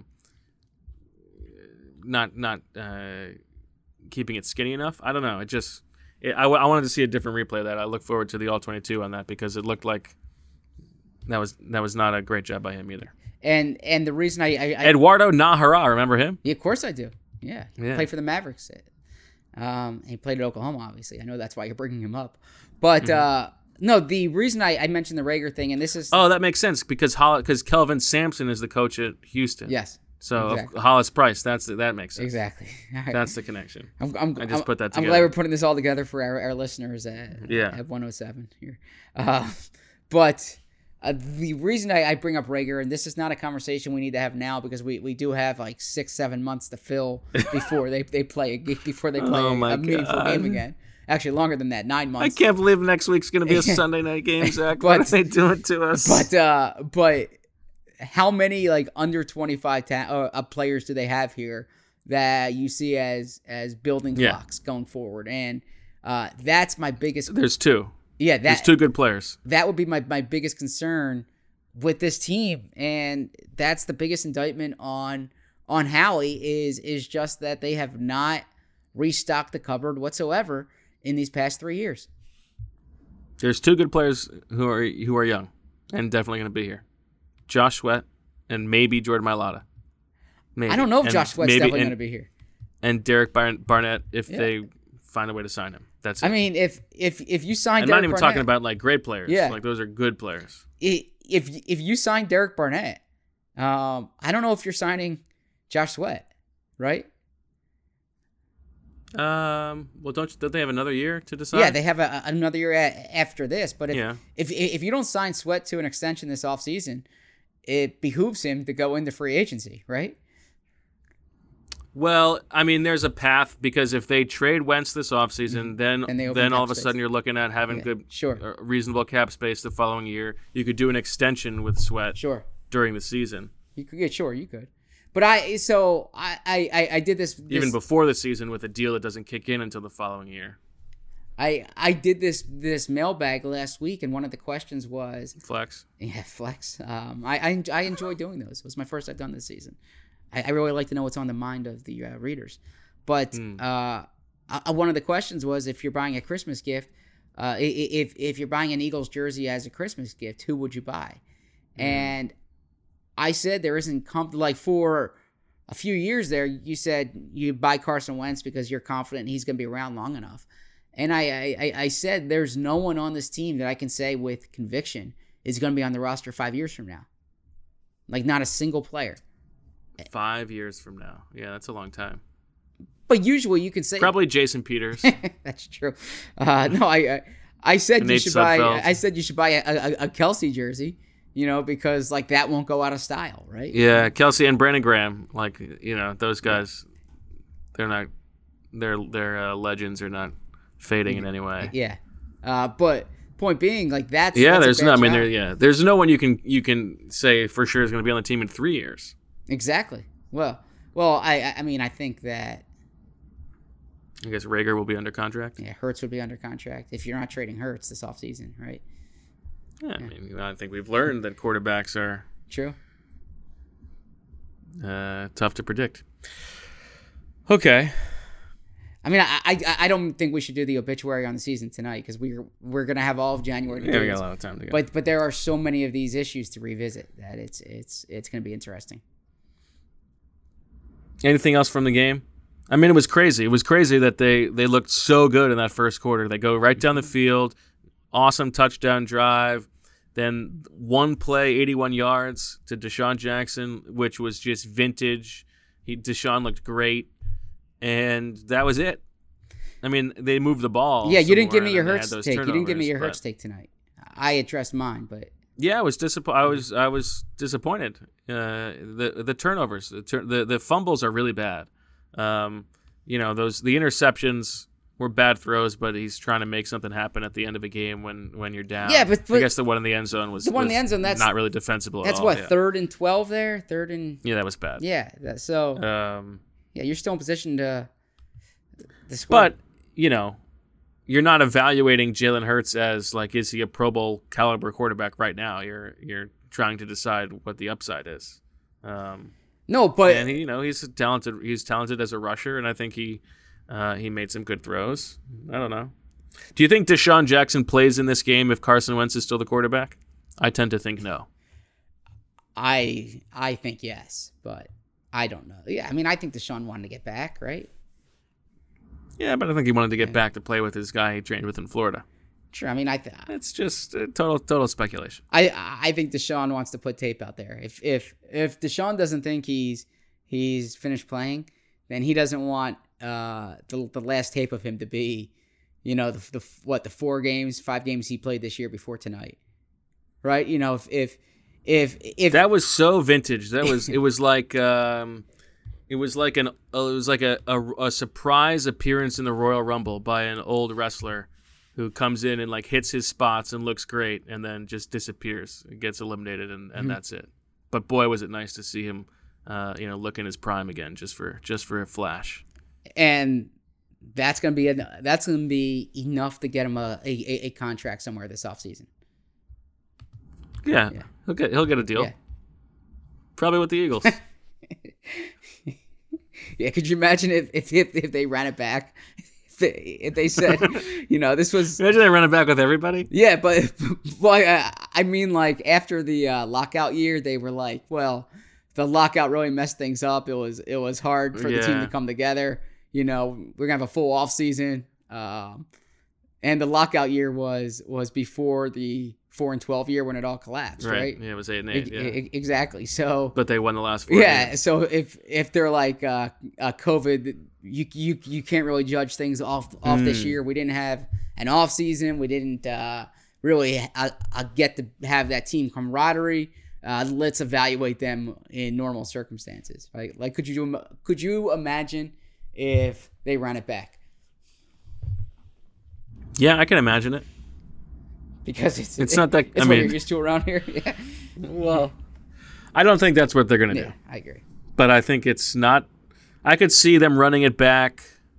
not keeping it skinny enough. I don't know. I wanted to see a different replay of that. I look forward to the All-22 on that because it looked like that was not a great job by him either. And the reason I Eduardo Nájera, remember him? Yeah, of course I do. Yeah. He played for the Mavericks. He played at Oklahoma, obviously. I know that's why you're bringing him up. But no, the reason I mentioned the Reagor thing, and this is... Oh, that makes sense because Kelvin Sampson is the coach at Houston. Yes. So exactly. Hollis Price, that makes sense. Exactly. Right. That's the connection. I just put that together. I'm glad we're putting this all together for our listeners at 107 here. But the reason I bring up Reagor, and this is not a conversation we need to have now because we do have like 6-7 months to fill before they play a meaningful game again. Actually, longer than that, 9 months. I can't believe next week's going to be a Sunday night game, Zach. What are they doing to us? But how many like under 25 players do they have here that you see as building blocks going forward? And that's my biggest. There's two. Yeah, there's two good players. That would be my biggest concern with this team, and that's the biggest indictment on Howie is just that they have not restocked the cupboard whatsoever in these past 3 years. There's two good players who are young and definitely going to be here. Josh Sweat and maybe Jordan Mailata. Maybe. I don't know if Josh Sweat's definitely going to be here. And Derek Barnett if they find a way to sign him. That's it. I mean, if you sign I'm Derek not even Barnett, talking about like great players. Yeah. Like those are good players. If you sign Derek Barnett, I don't know if you're signing Josh Sweat, right? Well, don't they have another year to decide? Yeah, they have another year after this. But if you don't sign Sweat to an extension this offseason, it behooves him to go into free agency, right? Well, I mean, there's a path because if they trade Wentz this offseason, then all of a sudden you're looking at having reasonable cap space the following year. You could do an extension with Sweat during the season. You could. But I did this even before the season with a deal that doesn't kick in until the following year. I did this mailbag last week, and one of the questions was flex. Yeah, flex. I enjoy doing those. It was my first I've done this season. I really like to know what's on the mind of the readers. But one of the questions was if you're buying a Christmas gift, if you're buying an Eagles jersey as a Christmas gift, who would you buy? And I said there isn't like for a few years there, you said you buy Carson Wentz because you're confident he's going to be around long enough. And I said there's no one on this team that I can say with conviction is going to be on the roster 5 years from now. Like not a single player. 5 years from now. Yeah, that's a long time. But usually you can say probably Jason Peters. That's true. No, I said you should buy. I said you should buy a Kelsey jersey. Because like that won't go out of style, right? Yeah, Kelsey and Brandon Graham, like those guys, they're not, their legends are not fading in any way. Yeah, but point being, like that's there's no. I mean, there's no one you can say for sure is going to be on the team in 3 years. Exactly. Well, I mean, I think that. I guess Reagor will be under contract. Yeah, Hurts would be under contract if you're not trading Hurts this offseason, right? Yeah, I mean, I think we've learned that quarterbacks are true. Tough to predict. Okay. I mean, I don't think we should do the obituary on the season tonight because we're gonna have all of January to do we it. got a lot of time to go. But there are so many of these issues to revisit that it's gonna be interesting. Anything else from the game? I mean, it was crazy. It was crazy that they looked so good in that first quarter. They go right down the field, awesome touchdown drive, then one play, 81 yards to Deshaun Jackson, which was just vintage. Deshaun looked great, and that was it. I mean, they moved the ball. Yeah, you didn't give somewhere, me your and then Hurts they had those take. You didn't give me your turnovers, Hurts take tonight. I addressed mine, but yeah, I was disappointed. The turnovers, the fumbles are really bad. The interceptions were bad throws, but he's trying to make something happen at the end of a game when you're down. Yeah, but I guess the one in the end zone was in the end zone. That's not really defensible. That's at all. what, Yeah. 3rd and 12 there, Yeah, that was bad. Yeah, so yeah, you're still in position to score. But you're not evaluating Jalen Hurts as like, is he a Pro Bowl caliber quarterback right now? You're trying to decide what the upside is. No, but and he's talented. He's talented as a rusher, and I think he made some good throws. I don't know. Do you think Deshaun Jackson plays in this game if Carson Wentz is still the quarterback? I tend to think no. I think yes, but I don't know. Yeah, I mean, I think Deshaun wanted to get back, right? Yeah, but I think he wanted to get back to play with his guy he trained with in Florida. Sure. I mean, it's just total speculation. I think Deshaun wants to put tape out there. If Deshaun doesn't think he's finished playing, then he doesn't want the last tape of him to be, the 5 games he played this year before tonight, right? If that was so vintage, it was like a surprise appearance in the Royal Rumble by an old wrestler who comes in and like hits his spots and looks great and then just disappears and gets eliminated and that's it. But boy, was it nice to see him look in his prime again just for a flash. And that's gonna be enough to get him a contract somewhere this offseason. Yeah. He'll get a deal. Yeah. Probably with the Eagles. Yeah, could you imagine if they ran it back? If they said, this was... Imagine they run it back with everybody? Yeah, but I mean, like, after the lockout year, they were like, well, the lockout really messed things up. It was hard for the team to come together. We're going to have a full off season. And the lockout year was before the 4-12 year when it all collapsed, right? Yeah, it was 8-8. Yeah. Exactly. So, but they won the last 4 games. So if they're like COVID, you can't really judge things off this year. We didn't have an off season. We didn't really get to have that team camaraderie. Let's evaluate them in normal circumstances. Right? Like, could you imagine if they ran it back? Yeah, I can imagine it. Because it's not that. It's what you're used to around here. Yeah. Well, I don't think that's what they're going to do. I agree. But I think it's not. I could see them running it back.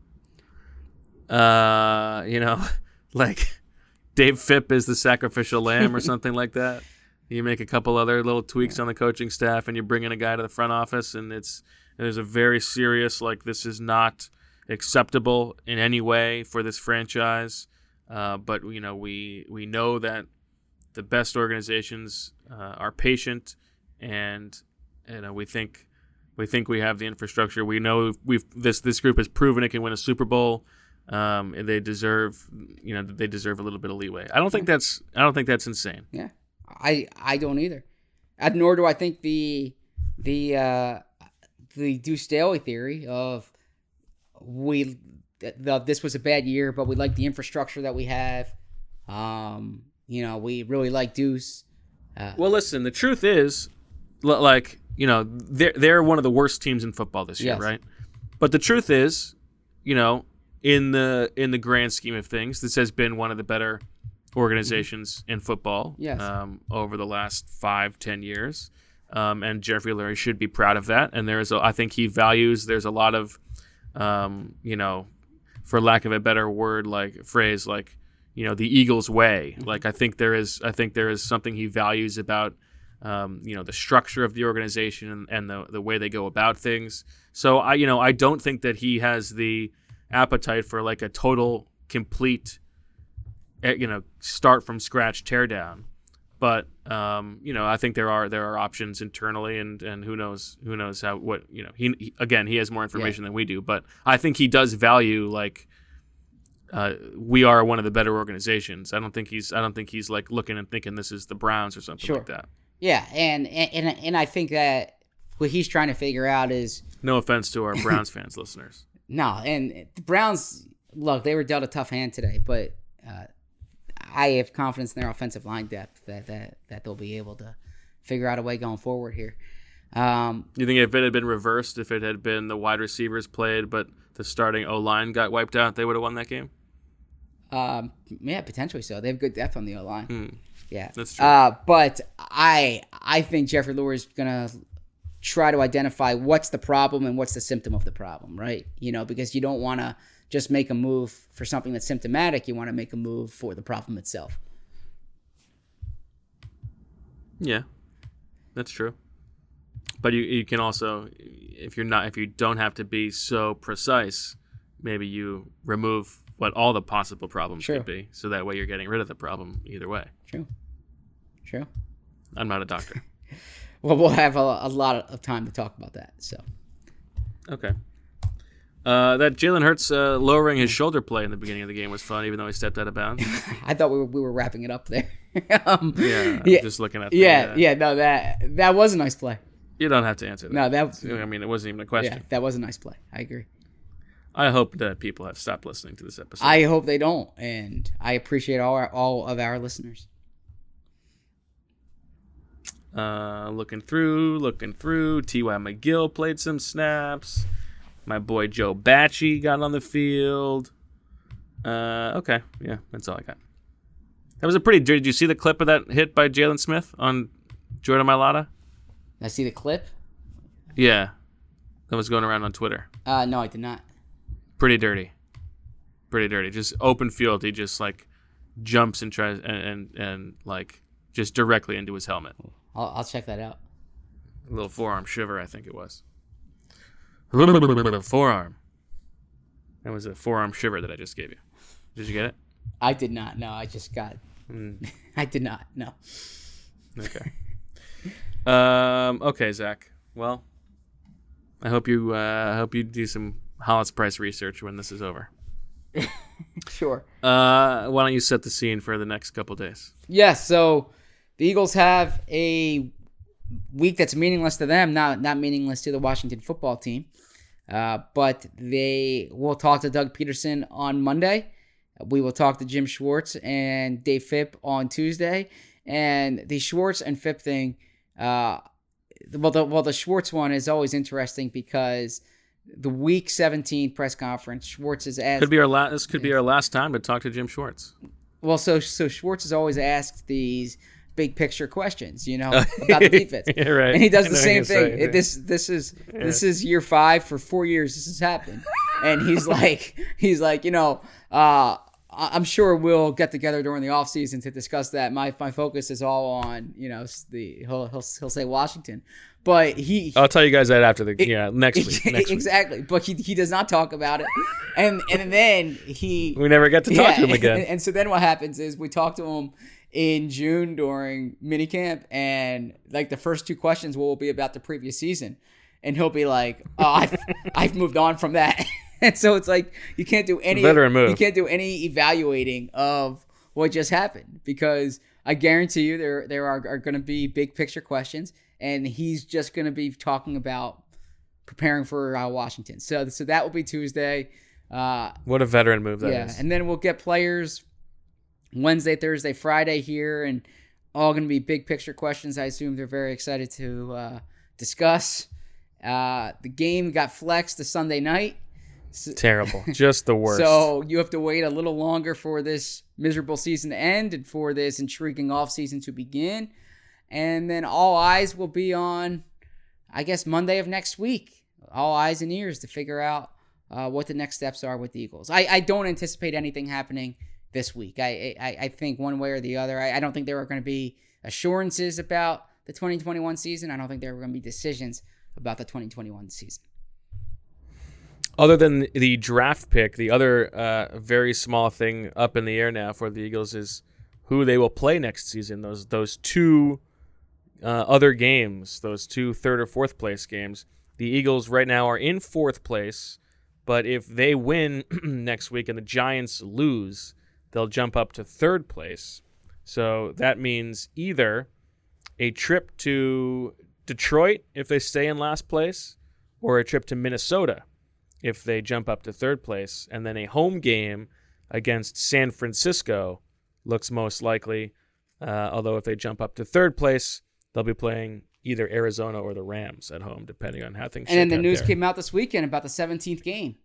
Like Dave Phipp is the sacrificial lamb or something like that. You make a couple other little tweaks on the coaching staff, and you bring in a guy to the front office, and there's a very serious, like, this is not acceptable in any way for this franchise. But we know that the best organizations are patient, and we think we have the infrastructure. We know this group has proven it can win a Super Bowl, and they deserve a little bit of leeway. I don't think that's insane. Yeah, I don't either. Nor do I think the Deuce Staley theory of this was a bad year, but we like the infrastructure that we have. We really like Deuce. Well, listen, the truth is, they're one of the worst teams in football this year, right? But the truth is, in the grand scheme of things, this has been one of the better organizations in football over the last 5-10 years. And Jeffrey Lurie should be proud of that. And I think he values, there's a lot of, for lack of a better word, phrase, the Eagles way. Like, I think there is something he values about, the structure of the organization and the way they go about things. So I don't think that he has the appetite for like a total, complete, start from scratch teardown. But I think there are options internally, and who knows how he has more information than we do. But I think he does value like we are one of the better organizations. I don't think he's like looking and thinking this is the Browns or something like that. Yeah, and I think that what he's trying to figure out is, no offense to our Browns fans listeners. No, and the Browns, look, they were dealt a tough hand today, but I have confidence in their offensive line depth that they'll be able to figure out a way going forward here. You think if it had been reversed, if it had been the wide receivers played, but the starting O-line got wiped out, they would have won that game? Yeah, potentially so. They have good depth on the O-line. Yeah, that's true. But I think Jeffrey Lurie is gonna try to identify what's the problem and what's the symptom of the problem, right? Because you don't want to just make a move for something that's symptomatic. You want to make a move for the problem itself. Yeah, that's true. But you can also, if you don't have to be so precise, maybe you remove what all the possible problems could be, so that way you're getting rid of the problem either way. True. I'm not a doctor. Well, we'll have a lot of time to talk about that. So, okay. That Jalen Hurts lowering his shoulder play in the beginning of the game was fun, even though he stepped out of bounds. I thought we were wrapping it up there. I'm just looking at. No, that was a nice play. You don't have to answer that. No, it wasn't even a question. Yeah, that was a nice play. I agree. I hope that people have stopped listening to this episode. I hope they don't, and I appreciate all of our listeners. Looking through. T.Y. McGill played some snaps. My boy Joe Bacci got on the field. Okay, yeah, that's all I got. That was a pretty. Did you see the clip of that hit by Jalen Smith on Jordan Mailata? I see the clip. Yeah, that was going around on Twitter. No, I did not. Pretty dirty. Just open field. He just like jumps and tries and like just directly into his helmet. I'll check that out. A little forearm shiver, I think it was. A little bit of forearm. That was a forearm shiver that I just gave you. Did you get it? I did not. No, I just got. I did not. No. Okay. Okay, Zach. Well, I hope you do some Hollis Price research when this is over. Sure. Why don't you set the scene for the next couple days? Yes. So the Eagles have a week that's meaningless to them, not meaningless to the Washington football team. But they will talk to Doug Peterson on Monday. We will talk to Jim Schwartz and Dave Phipp on Tuesday. And the Schwartz and Phipp thing, the Schwartz one is always interesting because the Week 17 press conference, Schwartz is asked. This could be our last time to talk to Jim Schwartz. Well, so Schwartz is always asked these big picture questions, about the defense. Yeah, right. And he does the same thing. This is year 5 for 4 years. This has happened, and he's like, I'm sure we'll get together during the offseason to discuss that. My focus is all on he'll say Washington, but I'll tell you guys that after next week. Exactly, but he does not talk about it, and then we never get to talk to him again. And so then what happens is we talk to him in June during minicamp, and like the first 2 questions will be about the previous season, and he'll be like, "Oh, I've moved on from that." And so it's like you can't do any evaluating of what just happened, because I guarantee you there are going to be big picture questions, and he's just going to be talking about preparing for Washington. So that will be Tuesday. What a veteran move that is. Yeah, and then we'll get players Wednesday, Thursday, Friday here, and all going to be big picture questions. I assume they're very excited to discuss. The game got flexed to Sunday night. Terrible. Just the worst. So you have to wait a little longer for this miserable season to end and for this intriguing offseason to begin. And then all eyes will be on, I guess, Monday of next week. All eyes and ears to figure out what the next steps are with the Eagles. I don't anticipate anything happening this week. I think one way or the other. I don't think there are going to be assurances about the 2021 season. I don't think there are going to be decisions about the 2021 season. Other than the draft pick, the other very small thing up in the air now for the Eagles is who they will play next season. Those two other games, those two third or fourth place games. The Eagles right now are in fourth place, but if they win next week and the Giants lose, they'll jump up to third place. So that means either a trip to Detroit if they stay in last place, or a trip to Minnesota if they jump up to third place, and then a home game against San Francisco looks most likely, although if they jump up to third place, they'll be playing either Arizona or the Rams at home, depending on how things shake out. And then the news came out this weekend about the 17th game.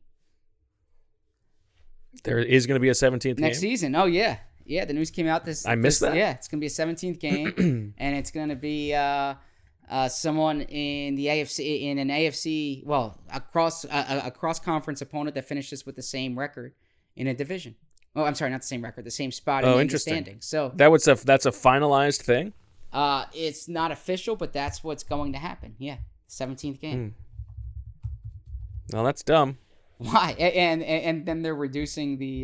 There is going to be a 17th game? Next season. Oh, yeah. Yeah, the news came out this... I missed that? Yeah, it's going to be a 17th game, and it's going to be someone in the AFC, in an AFC, well, a cross-conference opponent that finishes with the same record in a division. Oh, I'm sorry, not the same record, the same spot in the standings. So that's a finalized thing? It's not official, but that's what's going to happen. Yeah, 17th game. Well, that's dumb. Why? And then they're reducing the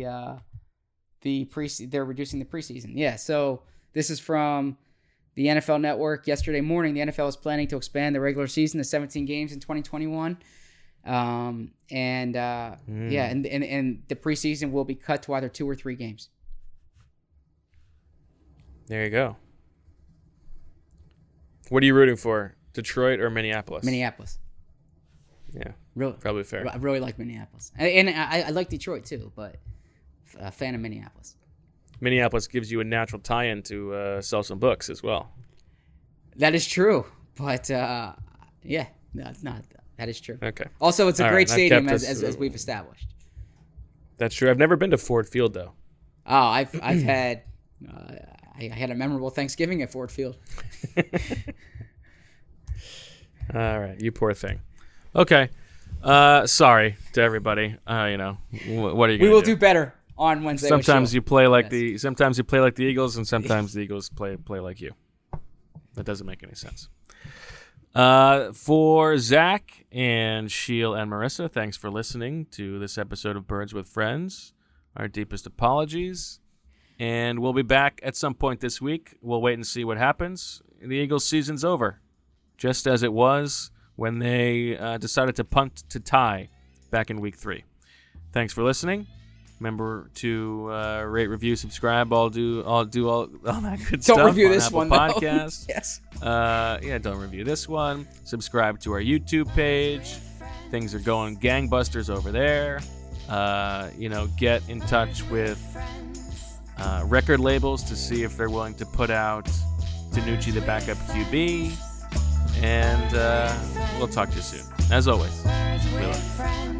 preseason. Yeah. So this is from the NFL Network yesterday morning. The NFL is planning to expand the regular season to 17 games in 2021. And the preseason will be cut to either 2 or 3 games. There you go. What are you rooting for? Detroit or Minneapolis? Minneapolis. Yeah. Really, probably fair. I really like Minneapolis. And I like Detroit too, but a fan of Minneapolis. Minneapolis gives you a natural tie-in to sell some books as well. That is true. But, that is true. Okay. Also, it's a great stadium, as we've established. That's true. I've never been to Ford Field, though. Oh, I've had... I had a memorable Thanksgiving at Ford Field. All right, you poor thing. Okay, sorry to everybody. What are you going to do? We will do better on Wednesday. Sometimes you play like the Eagles, and sometimes the Eagles play like you. That doesn't make any sense. For Zach and Sheil and Marissa, thanks for listening to this episode of Birds with Friends. Our deepest apologies. And we'll be back at some point this week. We'll wait and see what happens. The Eagles' season's over, just as it was when they decided to punt to tie back in week 3. Thanks for listening. Remember to rate, review, subscribe. I'll do all that good stuff. Don't review this Apple one, Podcast. Yes. Don't review this one. Subscribe to our YouTube page. Things are going gangbusters over there. Get in touch with record labels to see if they're willing to put out DiNucci, the backup QB. And we'll talk to you soon. As always, we love you.